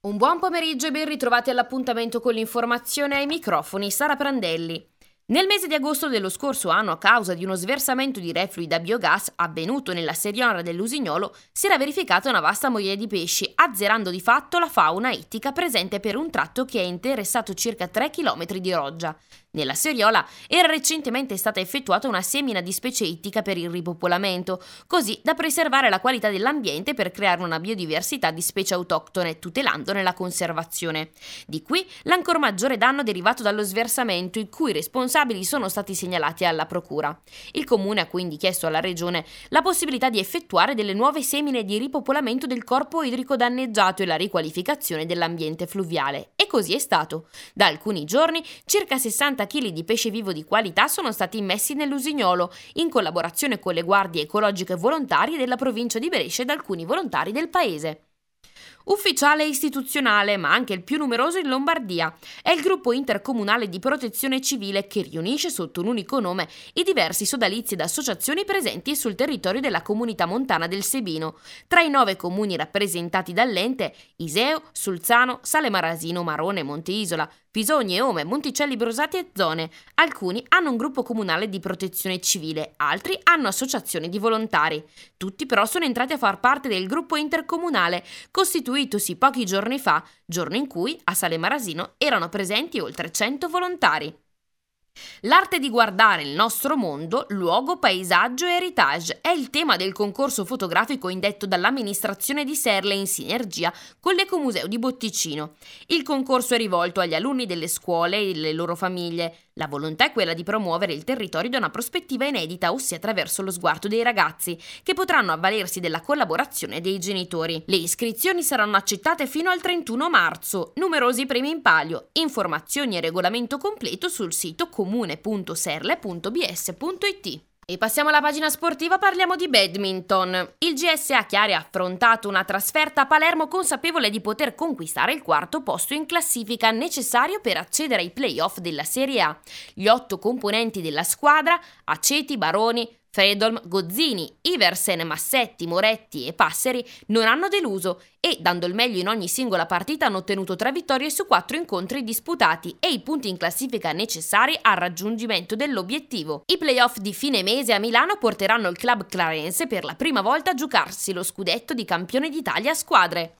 Un buon pomeriggio e ben ritrovati all'appuntamento con l'informazione. Ai microfoni Sara Prandelli. Nel mese di agosto dello scorso anno, a causa di uno sversamento di reflui da biogas avvenuto nella Seriora dell'Usignolo, si era verificata una vasta moriera di pesci, azzerando di fatto la fauna ittica presente per un tratto che ha interessato circa 3 km di roggia. Nella Seriola era recentemente stata effettuata una semina di specie ittica per il ripopolamento, così da preservare la qualità dell'ambiente per creare una biodiversità di specie autoctone, tutelandone la conservazione. Di qui l'ancor maggiore danno derivato dallo sversamento, i cui responsabili sono stati segnalati alla Procura. Il Comune ha quindi chiesto alla Regione la possibilità di effettuare delle nuove semine di ripopolamento del corpo idrico danneggiato e la riqualificazione dell'ambiente fluviale. E così è stato. Da alcuni giorni circa 60 kg di pesce vivo di qualità sono stati immessi nell'Usignolo, in collaborazione con le guardie ecologiche volontarie della provincia di Brescia ed alcuni volontari del paese. Ufficiale e istituzionale, ma anche il più numeroso in Lombardia, è il gruppo intercomunale di protezione civile che riunisce sotto un unico nome i diversi sodalizi ed associazioni presenti sul territorio della comunità montana del Sebino. Tra i 9 comuni rappresentati dall'ente, Iseo, Sulzano, Sale Marasino, Marone, Monte Isola, Pisogne, Ome, Monticelli, Brosati e Zone. Alcuni hanno un gruppo comunale di protezione civile, altri hanno associazioni di volontari. Tutti però sono entrati a far parte del gruppo intercomunale, costituitosi pochi giorni fa, giorno in cui a Sale Marasino erano presenti oltre 100 volontari. L'arte di guardare il nostro mondo, luogo, paesaggio e heritage è il tema del concorso fotografico indetto dall'amministrazione di Serle in sinergia con l'Ecomuseo di Botticino. Il concorso è rivolto agli alunni delle scuole e alle loro famiglie. La volontà è quella di promuovere il territorio da una prospettiva inedita, ossia attraverso lo sguardo dei ragazzi, che potranno avvalersi della collaborazione dei genitori. Le iscrizioni saranno accettate fino al 31 marzo. Numerosi premi in palio. Informazioni e regolamento completo sul sito comune.serle.bs.it. E passiamo alla pagina sportiva, parliamo di badminton. Il GSA Chiari ha affrontato una trasferta a Palermo consapevole di poter conquistare il 4° posto in classifica necessario per accedere ai play-off della Serie A. Gli 8 componenti della squadra, Aceti, Baroni, Fredolm, Gozzini, Iversen, Massetti, Moretti e Passeri, non hanno deluso e, dando il meglio in ogni singola partita, hanno ottenuto 3 vittorie su 4 incontri disputati e i punti in classifica necessari al raggiungimento dell'obiettivo. I playoff di fine mese a Milano porteranno il club clarense per la prima volta a giocarsi lo scudetto di campione d'Italia a squadre.